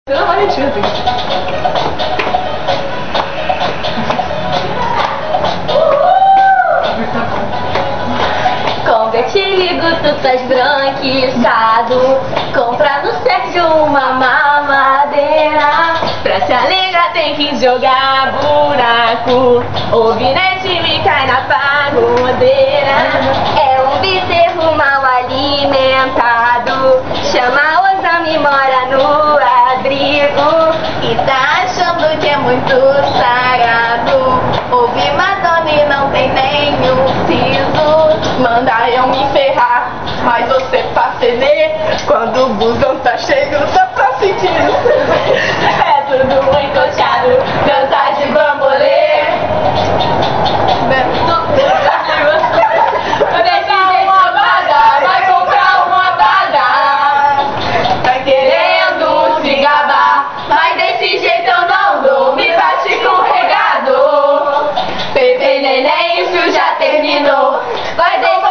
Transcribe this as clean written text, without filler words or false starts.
Pelo amor de Deus. Convertilho, tu tá esbranquiçado. Compra no Sérgio uma mamadeira. Pra se alegrar tem que jogar buraco. O binete me cai na pagodeira. É um bezerro mal alimentado. Chama o exame, mora no abrigo. E tá achando que é muito sagrado. Ouve Madonna e não tem nenhum siso. Manda eu me ferrar, mas você facenê. Quando o busão tá cheio, dá pra sentir. É tudo encoxado, dança de bambolê. Vai comprar uma bada. Tá querendo se gabar, mas desse jeito eu não dou. Me bate com o regador. Pepe neném, isso já terminou. Vai deixar